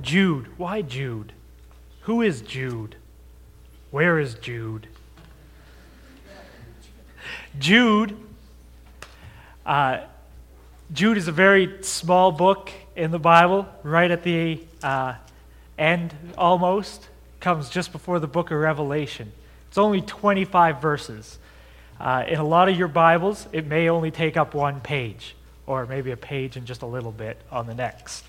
Jude. Why Jude? Who is Jude? Where is Jude? Jude is a very small book in the Bible, right at the end almost. Comes just before the book of Revelation. It's only 25 verses. In a lot of your Bibles, it may only take up one page, or maybe a page and just a little bit on the next.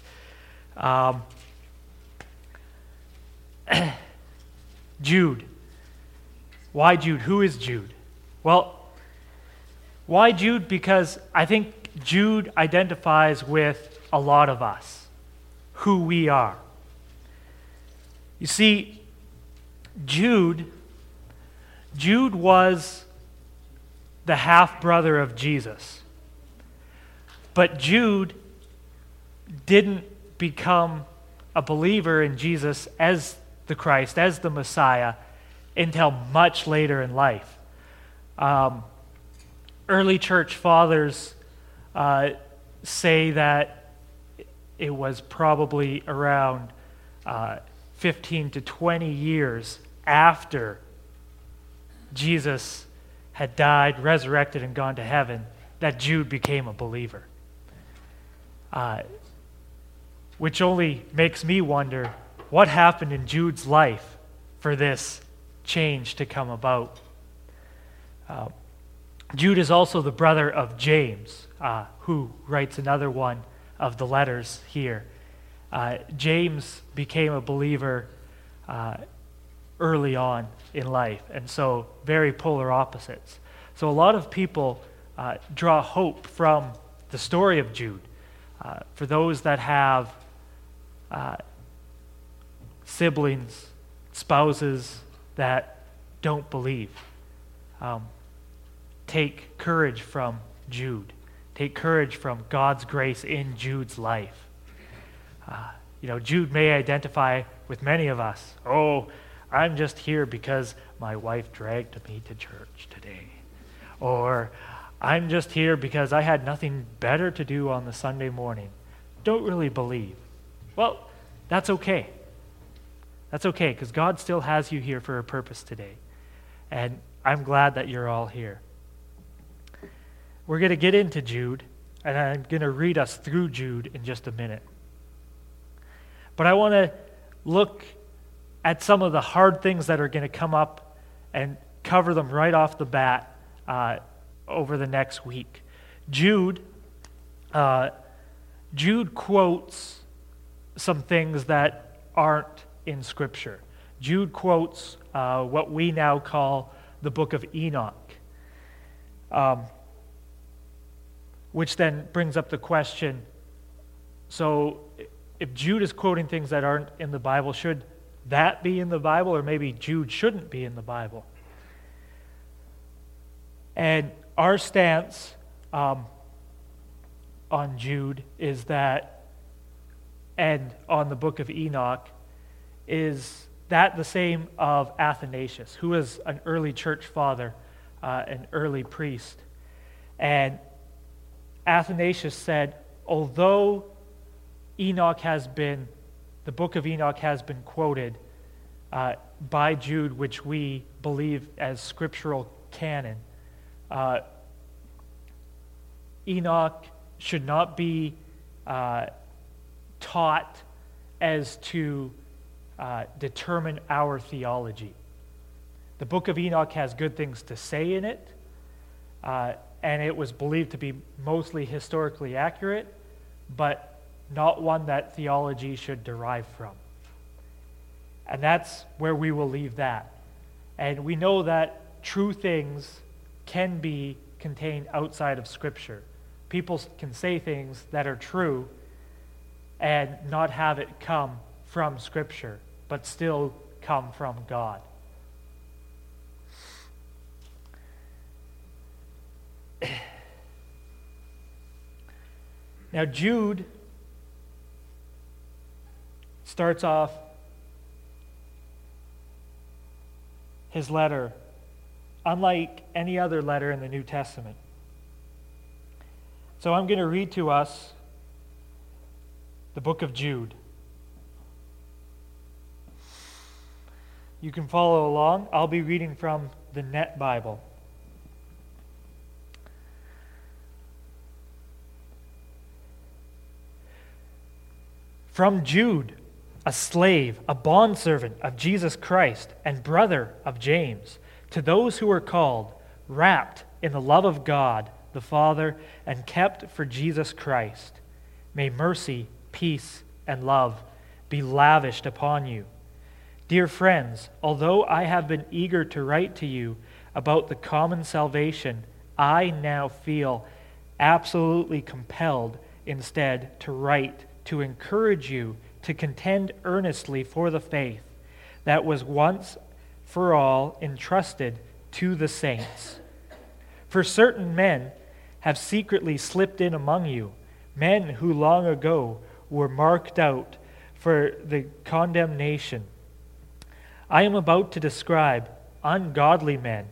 Jude. Why Jude? Who is Jude? Well, why Jude? Because I think Jude identifies with a lot of us, who we are. You see, Jude was the half-brother of Jesus. But Jude didn't become a believer in Jesus as the Christ, as the Messiah, until much later in life. Early church fathers say that it was probably around 15 to 20 years after Jesus had died, resurrected, and gone to heaven that Jude became a believer. Which only makes me wonder what happened in Jude's life for this change to come about. Jude is also the brother of James, who writes another one of the letters here. James became a believer early on in life, and so very polar opposites. So a lot of people draw hope from the story of Jude. For those that have siblings, spouses that don't believe, take courage from Jude. Take courage from God's grace in Jude's life. Jude may identify with many of us. Oh, I'm just here because my wife dragged me to church today. Or I'm just here because I had nothing better to do on the Sunday morning. Don't really believe. Well, that's okay. That's okay, because God still has you here for a purpose today. And I'm glad that you're all here. We're going to get into Jude, and I'm going to read us through Jude in just a minute. But I want to look at some of the hard things that are going to come up and cover them right off the bat over the next week. Jude quotes some things that aren't in Scripture. Jude quotes what we now call the book of Enoch, which then brings up the question, so if Jude is quoting things that aren't in the Bible, should that be in the Bible, or maybe Jude shouldn't be in the Bible? And our stance on Jude is that, and on the book of Enoch, is that the same of Athanasius, who was an early church father, an early priest. And Athanasius said, although the book of Enoch has been quoted by Jude, which we believe as scriptural canon, Enoch should not be taught as to determine our theology. The book of Enoch has good things to say in it, and it was believed to be mostly historically accurate, but not one that theology should derive from. And that's where we will leave that. And we know that true things can be contained outside of Scripture. People can say things that are true and not have it come from Scripture, but still come from God. Now, Jude starts off his letter unlike any other letter in the New Testament. So I'm going to read to us the book of Jude. You can follow along. I'll be reading from the Net Bible. From Jude, a slave, a bondservant of Jesus Christ, and brother of James, to those who are called, wrapped in the love of God the Father, and kept for Jesus Christ, may mercy, peace, and love be lavished upon you. Dear friends, although I have been eager to write to you about the common salvation, I now feel absolutely compelled instead to write to encourage you to contend earnestly for the faith that was once for all entrusted to the saints. For certain men have secretly slipped in among you, men who long ago were marked out for the condemnation. I am about to describe ungodly men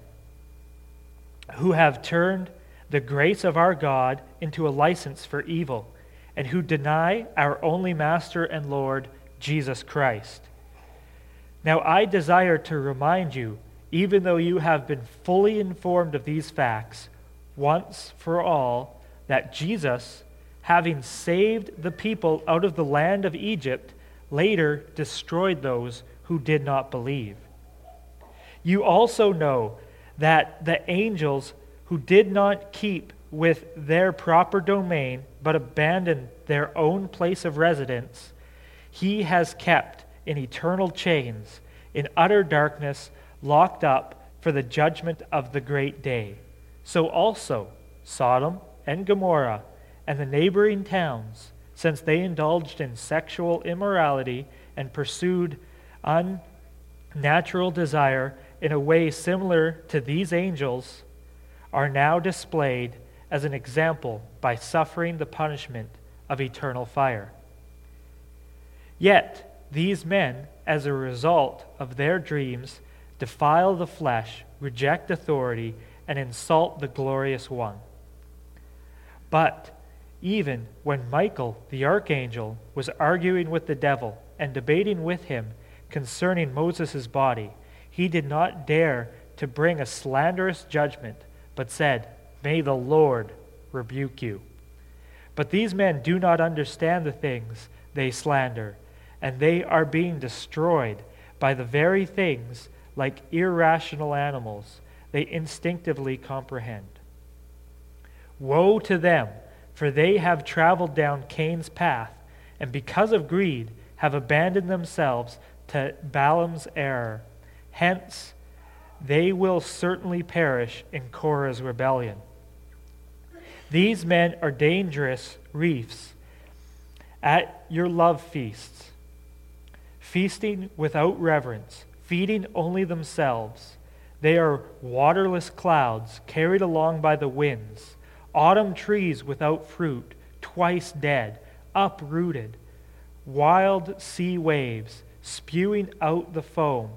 who have turned the grace of our God into a license for evil, and who deny our only Master and Lord, Jesus Christ. Now I desire to remind you, even though you have been fully informed of these facts, once for all, that Jesus, having saved the people out of the land of Egypt, later destroyed those who did not believe. You also know that the angels who did not keep with their proper domain, but abandoned their own place of residence, he has kept in eternal chains, in utter darkness, locked up for the judgment of the great day. So also Sodom and Gomorrah and the neighboring towns, since they indulged in sexual immorality and pursued unnatural desire in a way similar to these angels, are now displayed as an example by suffering the punishment of eternal fire. Yet these men, as a result of their dreams, defile the flesh, reject authority, and insult the glorious one. But even when Michael, the archangel, was arguing with the devil and debating with him concerning Moses' body, he did not dare to bring a slanderous judgment, but said, "May the Lord rebuke you." But these men do not understand the things they slander, and they are being destroyed by the very things, like irrational animals, they instinctively comprehend. Woe to them, for they have traveled down Cain's path, and because of greed have abandoned themselves to Balaam's error. Hence, they will certainly perish in Korah's rebellion. These men are dangerous reefs at your love feasts, feasting without reverence, feeding only themselves. They are waterless clouds carried along by the winds, autumn trees without fruit, twice dead, uprooted, wild sea waves spewing out the foam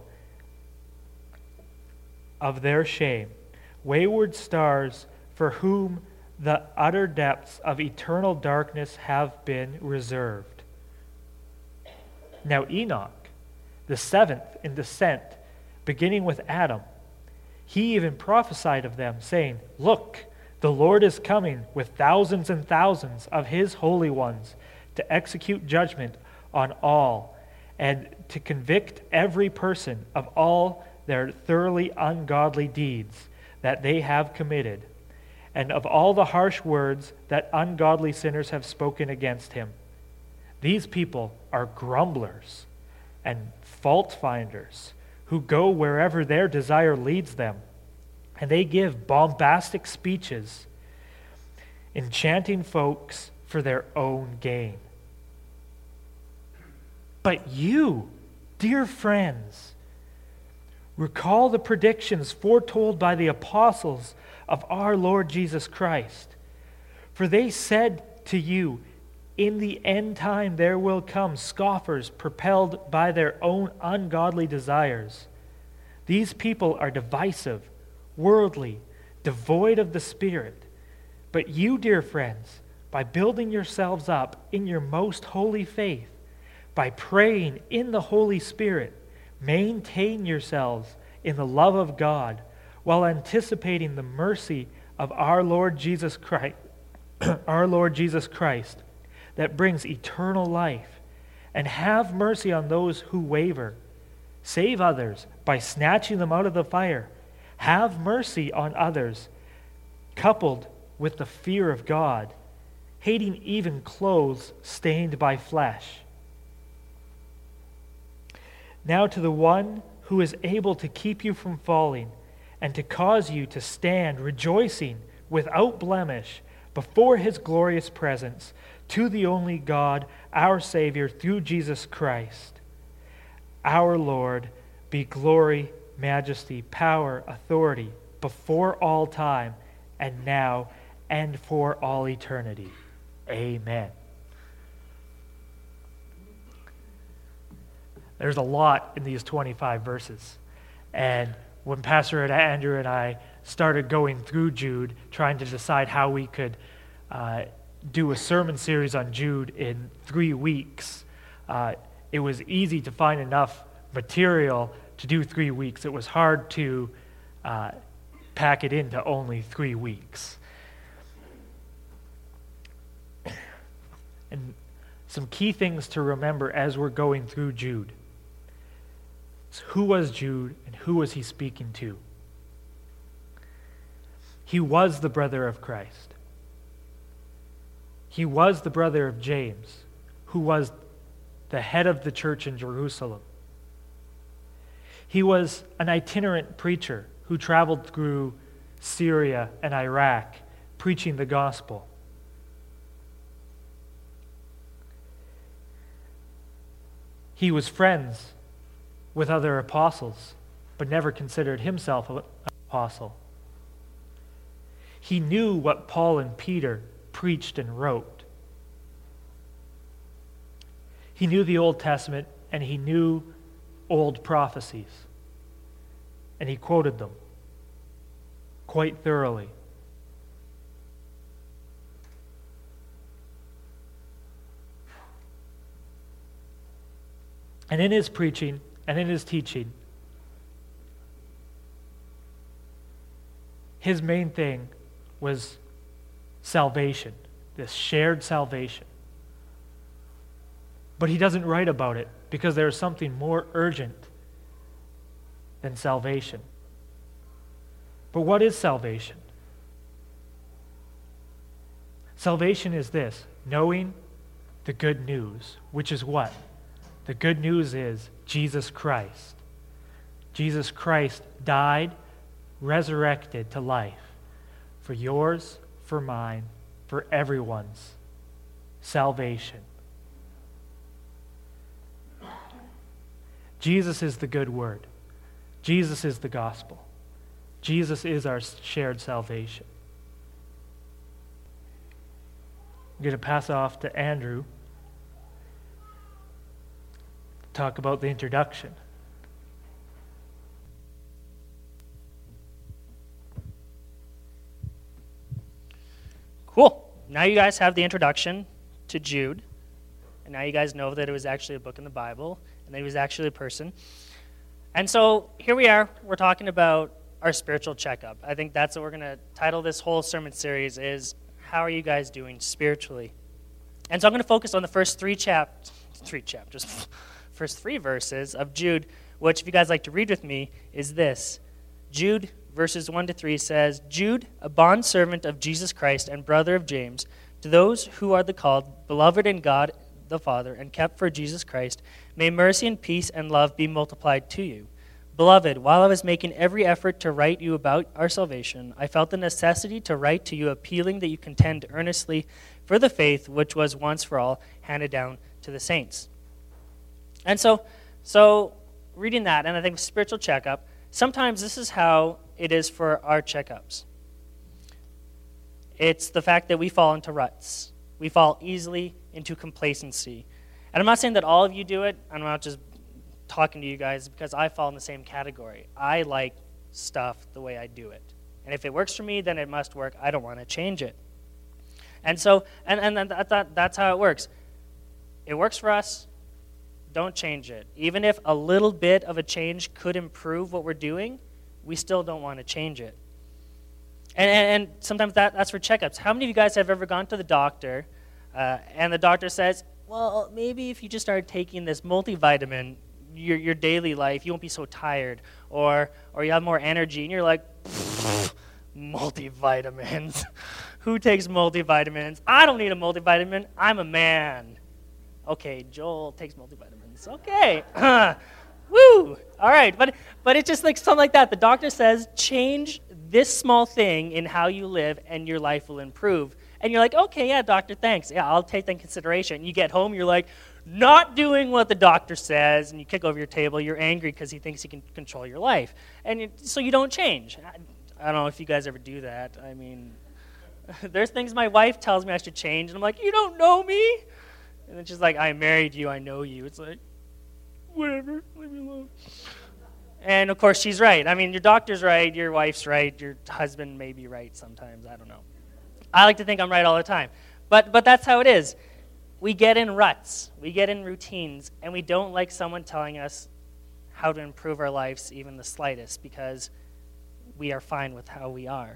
of their shame, wayward stars for whom the utter depths of eternal darkness have been reserved. Now Enoch, the seventh in descent, beginning with Adam, he even prophesied of them, saying, "Look, the Lord is coming with thousands and thousands of his holy ones to execute judgment on all and to convict every person of all their thoroughly ungodly deeds that they have committed, and of all the harsh words that ungodly sinners have spoken against him. These people are grumblers and fault finders who go wherever their desire leads them, and they give bombastic speeches, enchanting folks for their own gain. But you, dear friends, recall the predictions foretold by the apostles of our Lord Jesus Christ. For they said to you, in the end time there will come scoffers propelled by their own ungodly desires. These people are divisive, worldly, devoid of the Spirit. But you, dear friends, by building yourselves up in your most holy faith, by praying in the Holy Spirit, Maintain yourselves in the love of God while anticipating the mercy of our Lord Jesus Christ, that brings eternal life. And have mercy on those who waver. Save others by snatching them out of the fire. Have mercy on others, coupled with the fear of God, hating even clothes stained by flesh. Now to the one who is able to keep you from falling and to cause you to stand rejoicing without blemish before his glorious presence, to the only God, our Savior, through Jesus Christ, our Lord, be glory, majesty, power, authority, before all time, and now, and for all eternity. Amen. There's a lot in these 25 verses. And when Pastor Andrew and I started going through Jude, trying to decide how we could do a sermon series on Jude in 3 weeks, it was easy to find enough material to do 3 weeks. It was hard to pack it into only 3 weeks. And some key things to remember as we're going through Jude. So who was Jude and who was he speaking to? He was the brother of Christ. He was the brother of James, who was the head of the church in Jerusalem. He was an itinerant preacher who traveled through Syria and Iraq preaching the gospel. He was friends with other apostles, but never considered himself an apostle. He knew what Paul and Peter preached and wrote. He knew the Old Testament and he knew old prophecies. And he quoted them quite thoroughly. And in his preaching and in his teaching, his main thing was salvation, this shared salvation. But he doesn't write about it because there is something more urgent than salvation. But what is salvation? Salvation is this: knowing the good news, which is what? The good news is Jesus Christ. Jesus Christ died, resurrected to life for yours, for mine, for everyone's salvation. Jesus is the good word. Jesus is the gospel. Jesus is our shared salvation. I'm going to pass off to Andrew to talk about the introduction. Cool. Now you guys have the introduction to Jude. And now you guys know that it was actually a book in the Bible and that he was actually a person. And so here we are. We're talking about our spiritual checkup. I think that's what we're going to title this whole sermon series is, how are you guys doing spiritually? And so I'm going to focus on the first three verses of Jude, which, if you guys like to read with me, is this. Jude, verses 1 to 3 says, Jude, a bondservant of Jesus Christ and brother of James, to those who are the called, beloved in God the Father, and kept for Jesus Christ, may mercy and peace and love be multiplied to you. Beloved, while I was making every effort to write you about our salvation, I felt the necessity to write to you appealing that you contend earnestly for the faith which was once for all handed down to the saints. And so reading that, and I think spiritual checkup, sometimes this is how it is for our checkups. It's the fact that we fall into ruts. We fall easily into complacency. And I'm not saying that all of you do it. I'm not just talking to you guys because I fall in the same category. I like stuff the way I do it. And if it works for me, then it must work. I don't want to change it. And so, and that's how it works. It works for us, don't change it. Even if a little bit of a change could improve what we're doing, we still don't want to change it. And sometimes that's for checkups. How many of you guys have ever gone to the doctor and the doctor says, well, maybe if you just started taking this multivitamin, your daily life, you won't be so tired, or you have more energy, and you're like, multivitamins. Who takes multivitamins? I don't need a multivitamin. I'm a man. Okay, Joel takes multivitamins. Okay. Woo! All right, but it's just like something like that. The doctor says, change this small thing in how you live, and your life will improve. And you're like, okay, yeah, doctor, thanks. Yeah, I'll take that in consideration. You get home, you're like, not doing what the doctor says, and you kick over your table. You're angry because he thinks he can control your life. And so you don't change. I don't know if you guys ever do that. I mean, there's things my wife tells me I should change, and I'm like, you don't know me? And then she's like, I married you, I know you. It's like, whatever, leave me alone. And of course, she's right. I mean, your doctor's right, your wife's right, your husband may be right sometimes. I don't know. I like to think I'm right all the time. But that's how it is. We get in ruts, we get in routines, and we don't like someone telling us how to improve our lives even the slightest, because we are fine with how we are.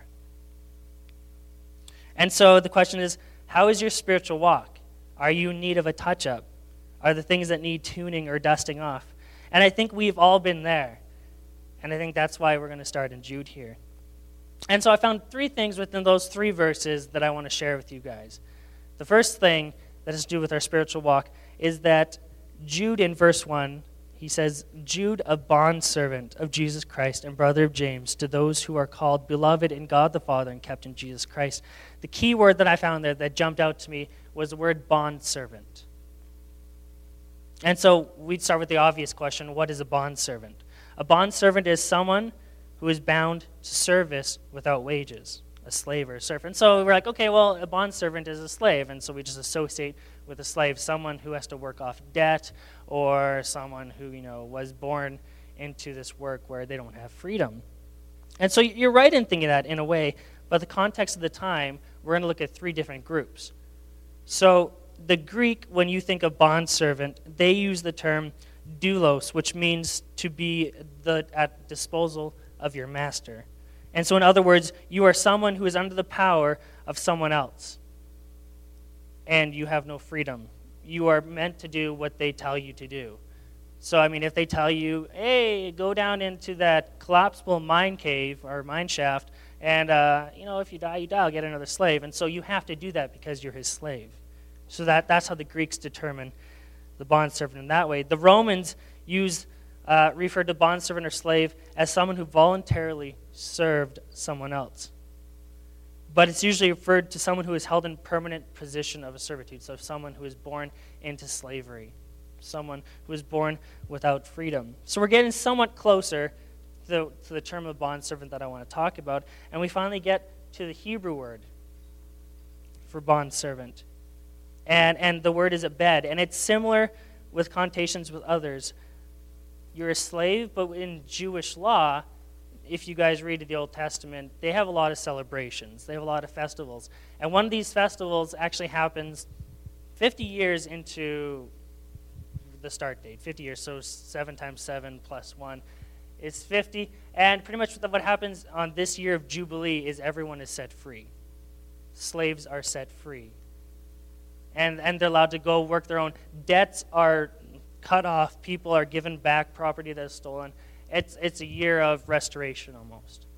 And so the question is, how is your spiritual walk? Are you in need of a touch-up? Are there things that need tuning or dusting off? And I think we've all been there. And I think that's why we're going to start in Jude here. And so I found 3 things within those 3 verses that I want to share with you guys. The first thing that has to do with our spiritual walk is that Jude in verse 1, he says, Jude, a bondservant of Jesus Christ and brother of James, to those who are called beloved in God the Father and kept in Jesus Christ. The key word that I found there that jumped out to me was the word bondservant. And so we'd start with the obvious question, what is a bondservant? A bondservant is someone who is bound to service without wages, a slave or a servant. So we're like, okay, well, a bondservant is a slave, and so we just associate with a slave someone who has to work off debt, or someone who, was born into this work where they don't have freedom. And so you're right in thinking that in a way, but the context of the time, we're going to look at 3 different groups. So the Greek, when you think of bondservant, they use the term doulos, which means to be at disposal of your master. And so in other words, you are someone who is under the power of someone else, and you have no freedom. You are meant to do what they tell you to do. So, I mean, if they tell you, hey, go down into that collapsible mine cave or mine shaft, and, if you die, I'll get another slave. And so you have to do that because you're his slave. So that's how the Greeks determine the bondservant in that way. The Romans referred to bondservant or slave as someone who voluntarily served someone else. But it's usually referred to someone who is held in permanent position of a servitude, so someone who is born into slavery, someone who is born without freedom. So we're getting somewhat closer to the term of bondservant that I want to talk about, and we finally get to the Hebrew word for bondservant. And the word is abed, and it's similar with connotations with others. You're a slave, but in Jewish law, if you guys read the Old Testament, they have a lot of celebrations. They have a lot of festivals. And one of these festivals actually happens 50 years into the start date. 50 years, so 7 times 7 plus 1 is 50. And pretty much what happens on this year of Jubilee is everyone is set free. Slaves are set free. And they're allowed to go work their own. Debts are cut off. People are given back property that is stolen. It's a year of restoration almost.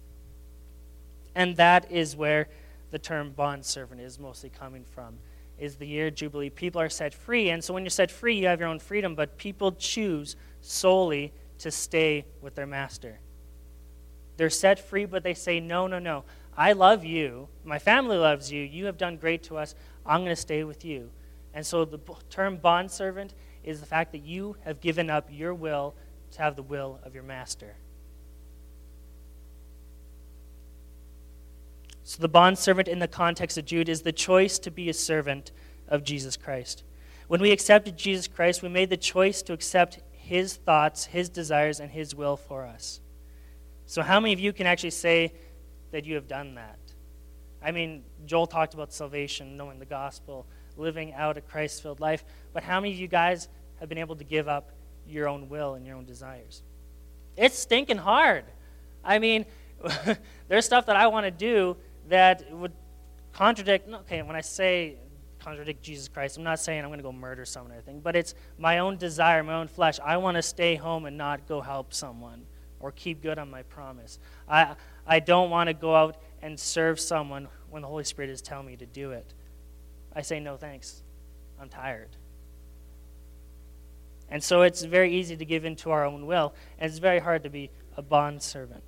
And that is where the term bondservant is mostly coming from, is the year of Jubilee. People are set free, and so when you're set free, you have your own freedom, but people choose solely to stay with their master. They're set free, but they say, no. I love you. My family loves you. You have done great to us. I'm going to stay with you. And so the term bondservant is the fact that you have given up your will to have the will of your master. So the bondservant in the context of Jude is the choice to be a servant of Jesus Christ. When we accepted Jesus Christ, we made the choice to accept his thoughts, his desires, and his will for us. So how many of you can actually say that you have done that? I mean, Joel talked about salvation, knowing the gospel, living out a Christ-filled life, but how many of you guys have been able to give up your own will and your own desires. It's stinking hard. I mean, there's stuff that I want to do that would contradict, okay, when I say contradict Jesus Christ, I'm not saying I'm going to go murder someone or anything, but it's my own desire, my own flesh. I want to stay home and not go help someone or keep good on my promise. I don't want to go out and serve someone when the Holy Spirit is telling me to do it. I say, no thanks. I'm tired. And so it's very easy to give in to our own will, and it's very hard to be a bondservant.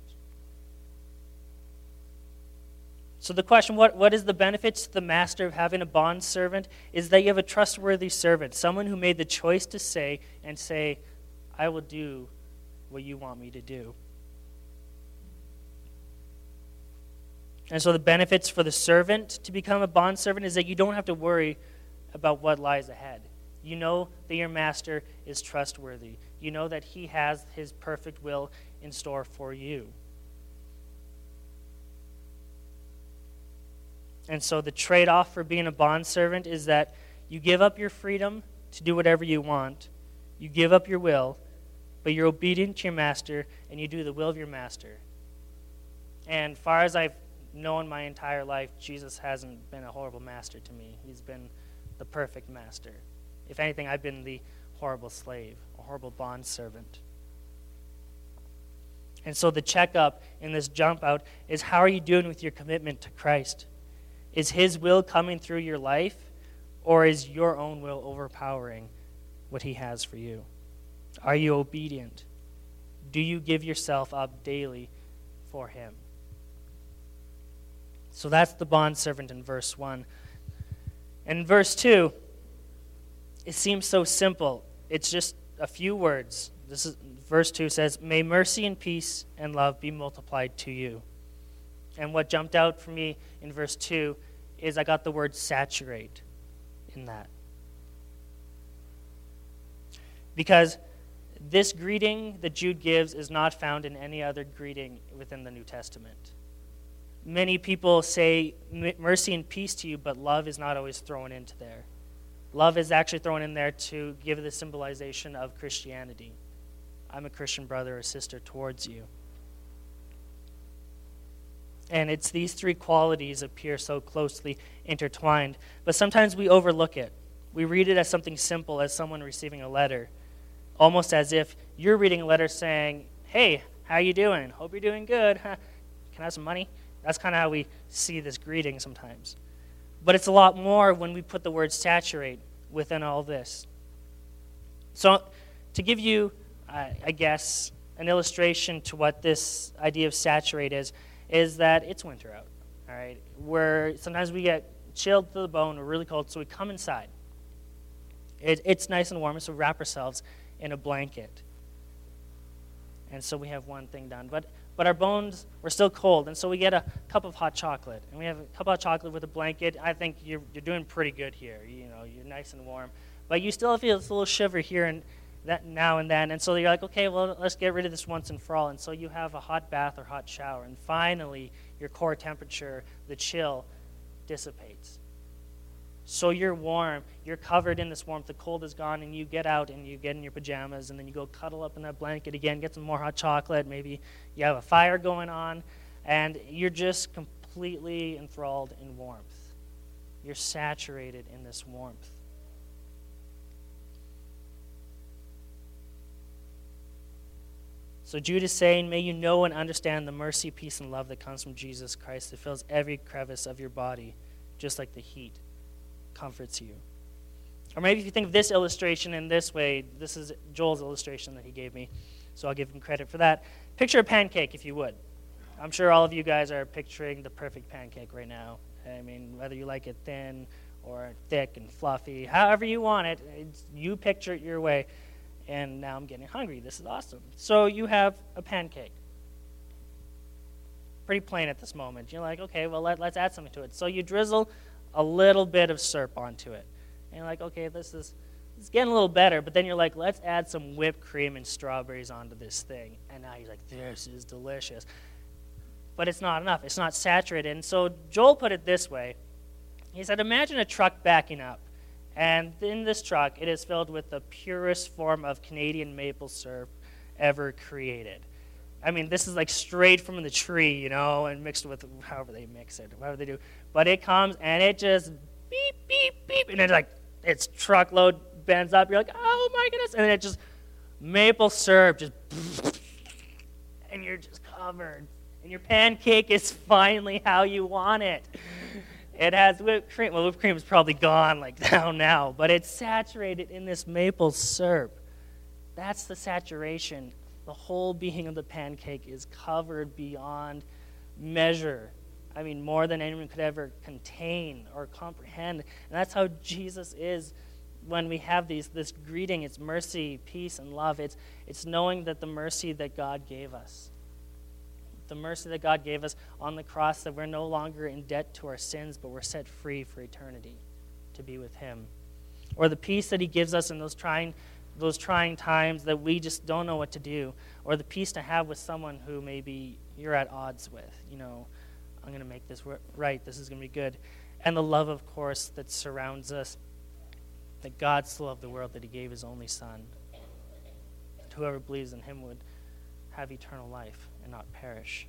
So the question, what is the benefits to the master of having a bondservant, is that you have a trustworthy servant, someone who made the choice to say, I will do what you want me to do. And so the benefits for the servant to become a bondservant is that you don't have to worry about what lies ahead. You know that your master is trustworthy. You know that he has his perfect will in store for you. And so the trade-off for being a bondservant is that you give up your freedom to do whatever you want. You give up your will, but you're obedient to your master, and you do the will of your master. And far as I've known my entire life, Jesus hasn't been a horrible master to me. He's been the perfect master. If anything, I've been the horrible slave, a horrible bondservant. And so the checkup in this jump out is, how are you doing with your commitment to Christ? Is his will coming through your life, or is your own will overpowering what he has for you? Are you obedient? Do you give yourself up daily for him? So that's the bondservant in verse 1. And in verse 2, it seems so simple. It's just a few words. Verse 2 says, "May mercy and peace and love be multiplied to you." And what jumped out for me in verse 2 is I got the word saturate in that. Because this greeting that Jude gives is not found in any other greeting within the New Testament. Many people say mercy and peace to you, but love is not always thrown into there. Love is actually thrown in there to give the symbolization of Christianity. I'm a Christian brother or sister towards you. And it's these three qualities appear so closely intertwined. But sometimes we overlook it. We read it as something simple, as someone receiving a letter. Almost as if you're reading a letter saying, "Hey, how you doing? Hope you're doing good. Can I have some money?" That's kind of how we see this greeting sometimes. But it's a lot more when we put the word saturate within all this. So to give you, I guess, an illustration to what this idea of saturate is that it's winter out, all right? Where sometimes we get chilled to the bone, we're really cold, so we come inside. It's nice and warm, so we wrap ourselves in a blanket. And so we have one thing done. But our bones were still cold, and so we get a cup of hot chocolate. And we have a cup of hot chocolate with a blanket. I think you're doing pretty good here. You know, you're nice and warm. But you still feel this little shiver here and that now and then. And so you're like, okay, well, let's get rid of this once and for all. And so you have a hot bath or hot shower. And finally, your core temperature, the chill, dissipates. So you're warm, you're covered in this warmth, the cold is gone, and you get out and you get in your pajamas, and then you go cuddle up in that blanket again, get some more hot chocolate, maybe you have a fire going on, and you're just completely enthralled in warmth. You're saturated in this warmth. So Jude is saying, may you know and understand the mercy, peace, and love that comes from Jesus Christ that fills every crevice of your body, just like the heat comforts you. Or maybe if you think of this illustration in this way, this is Joel's illustration that he gave me, so I'll give him credit for that. Picture a pancake, if you would. I'm sure all of you guys are picturing the perfect pancake right now. I mean, whether you like it thin or thick and fluffy, however you want it, you picture it your way. And now I'm getting hungry. This is awesome. So you have a pancake. Pretty plain at this moment. You're like, okay, well, let's add something to it. So you drizzle a little bit of syrup onto it. And you're like, okay, this is getting a little better. But then you're like, let's add some whipped cream and strawberries onto this thing. And now you're like, this is delicious. But it's not enough. It's not saturated. And so Joel put it this way. He said, imagine a truck backing up. And in this truck, it is filled with the purest form of Canadian maple syrup ever created. I mean, this is like straight from the tree, and mixed with however they mix it, whatever they do. But it comes and it just beep, beep, beep, and its truckload bends up. You're like, oh my goodness. And then it just, maple syrup just, and you're just covered. And your pancake is finally how you want it. It has whipped cream. Well, whipped cream is probably gone, down now. But it's saturated in this maple syrup. That's the saturation. The whole being of the pancake is covered beyond measure. I mean, more than anyone could ever contain or comprehend. And that's how Jesus is when we have this greeting. It's mercy, peace, and love. It's knowing that the mercy that God gave us, the mercy that God gave us on the cross, that we're no longer in debt to our sins, but we're set free for eternity to be with him. Or the peace that he gives us in those trying times that we just don't know what to do. Or the peace to have with someone who maybe you're at odds with. I'm going to make this right. This is going to be good. And the love, of course, that surrounds us, that God so loved the world that he gave his only Son, that whoever believes in him would have eternal life and not perish.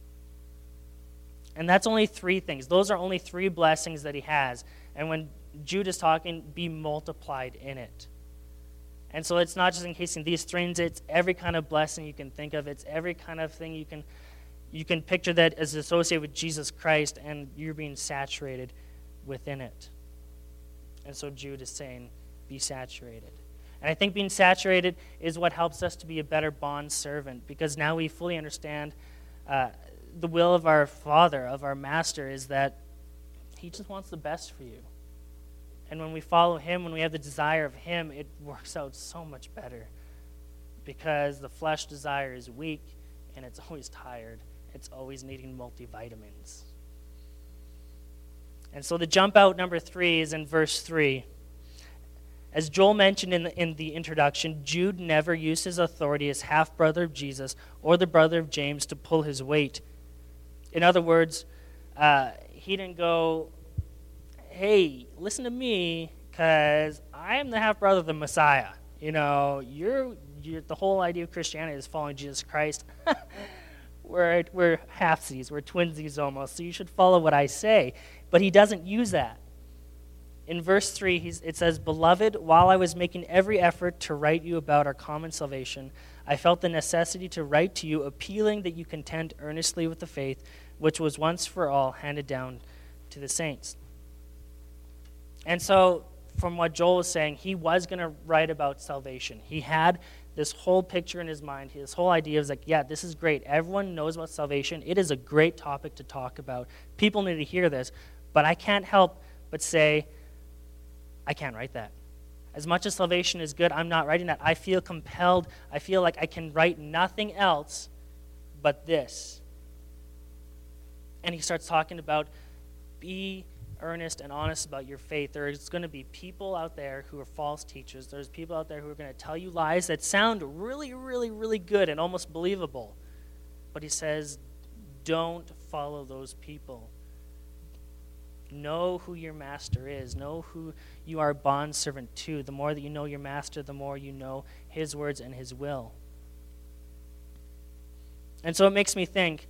And that's only 3 things. Those are only 3 blessings that he has. And when Jude is talking, be multiplied in it. And so it's not just encasing these 3, it's every kind of blessing you can think of. It's every kind of thing you can picture that is associated with Jesus Christ, and you're being saturated within it. And so Jude is saying, be saturated. And I think being saturated is what helps us to be a better bond servant, because now we fully understand the will of our Father, of our Master, is that he just wants the best for you. And when we follow him, when we have the desire of him, it works out so much better, because the flesh desire is weak, and it's always tired. It's always needing multivitamins. And so the jump out number 3 is in verse 3. As Joel mentioned in the introduction, Jude never used his authority as half-brother of Jesus or the brother of James to pull his weight. In other words, he didn't go, hey, listen to me, because I am the half-brother of the Messiah. You're the whole idea of Christianity is following Jesus Christ. We're halfsies, we're twinsies almost, so you should follow what I say. But he doesn't use that. In verse 3, it says, Beloved, while I was making every effort to write you about our common salvation, I felt the necessity to write to you, appealing that you contend earnestly with the faith which was once for all handed down to the saints. And so, from what Joel was saying, he was going to write about salvation. He had this whole picture in his mind. His whole idea was like, yeah, this is great. Everyone knows about salvation. It is a great topic to talk about. People need to hear this. But I can't help but say, I can't write that. As much as salvation is good, I'm not writing that. I feel compelled. I feel like I can write nothing else but this. And he starts talking about, be earnest and honest about your faith. There's going to be people out there who are false teachers. There's people out there who are going to tell you lies that sound really, really, really good and almost believable. But he says, don't follow those people. Know who your master is. Know who you are a bondservant to. The more that you know your master, the more you know his words and his will. And so it makes me think,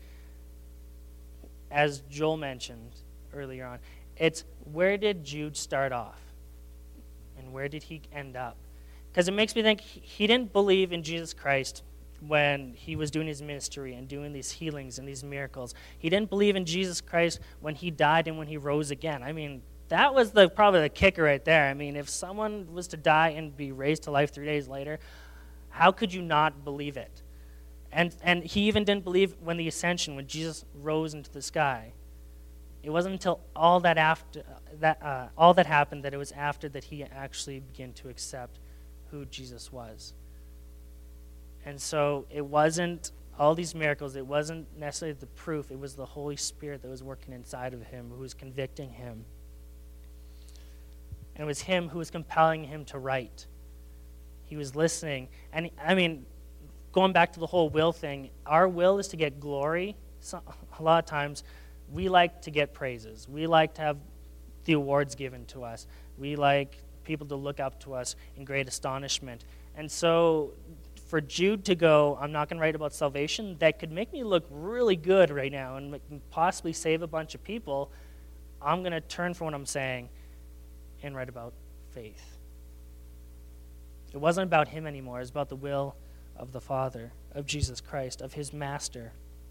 as Joel mentioned earlier on, it's where did Jude start off? And where did he end up? Because it makes me think he didn't believe in Jesus Christ when he was doing his ministry and doing these healings and these miracles. He didn't believe in Jesus Christ when he died and when he rose again. I mean, that was probably the kicker right there. I mean, if someone was to die and be raised to life 3 days later, how could you not believe it? And he even didn't believe when the ascension, when Jesus rose into the sky. It wasn't until all that happened that it was after that he actually began to accept who Jesus was. And so it wasn't all these miracles, it wasn't necessarily the proof, it was the Holy Spirit that was working inside of him, who was convicting him. And it was him who was compelling him to write. He was listening. And I mean, going back to the whole will thing, our will is to get glory. So, a lot of times, we like to get praises. We like to have the awards given to us. We like people to look up to us in great astonishment. And so for Jude to go, I'm not going to write about salvation, that could make me look really good right now and possibly save a bunch of people. I'm going to turn from what I'm saying and write about faith. It wasn't about him anymore. It was about the will of the Father, of Jesus Christ, of his Master.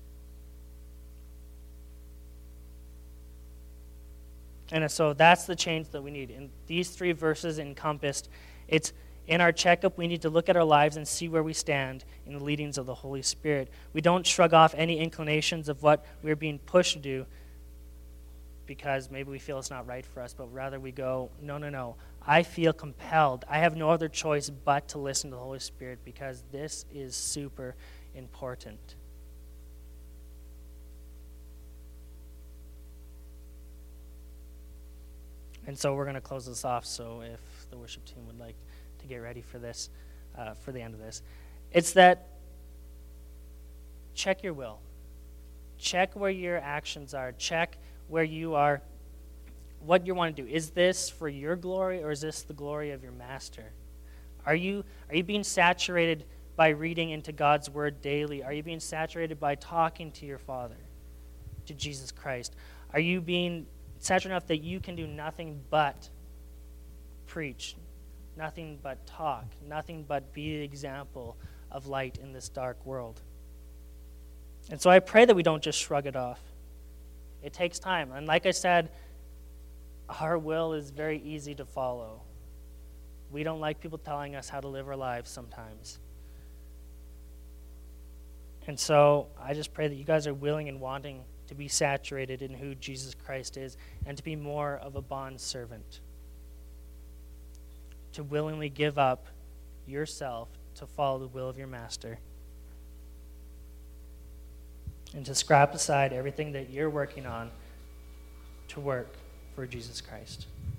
And so that's the change that we need. And these 3 verses encompassed, it's in our checkup, we need to look at our lives and see where we stand in the leadings of the Holy Spirit. We don't shrug off any inclinations of what we're being pushed to do because maybe we feel it's not right for us, but rather we go, no. I feel compelled. I have no other choice but to listen to the Holy Spirit because this is super important. And so we're going to close this off, so if the worship team would like to get ready for this, for the end of this. It's that check your will. Check where your actions are. Check where you are, what you want to do. Is this for your glory or is this the glory of your Master? Are you being saturated by reading into God's Word daily? Are you being saturated by talking to your Father, to Jesus Christ? Are you being saturated enough that you can do nothing but preach, nothing but talk, nothing but be the example of light in this dark world? And so I pray that we don't just shrug it off. It takes time. And like I said, our will is very easy to follow. We don't like people telling us how to live our lives sometimes. And so I just pray that you guys are willing and wanting to be saturated in who Jesus Christ is and to be more of a bond servant. To willingly give up yourself to follow the will of your Master. And to scrap aside everything that you're working on to work for Jesus Christ.